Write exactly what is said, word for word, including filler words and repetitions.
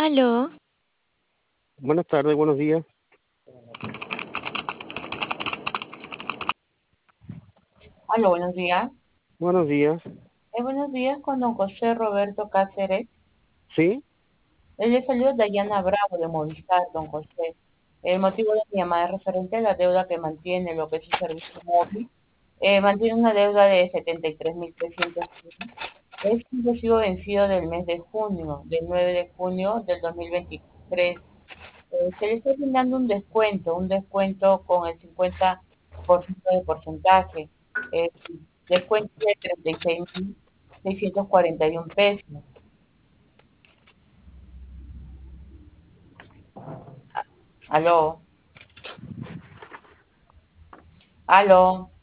Aló, Buenas tardes, buenos días. Aló, buenos días. Buenos días. Eh, buenos días con don José Roberto Cáceres. ¿Sí? Él le saluda Dayana Bravo de Movistar, don José. El motivo de mi llamada es referente a la deuda que mantiene lo que es su servicio móvil. Eh, mantiene una deuda de setenta y tres mil trescientos. Es un recibo vencido del mes de junio, del nueve de junio del dos mil veintitrés. Eh, se le está brindando un descuento, un descuento con el cincuenta por ciento de porcentaje. Eh, Descuento de treinta y seis mil seiscientos cuarenta y uno pesos. Aló, aló.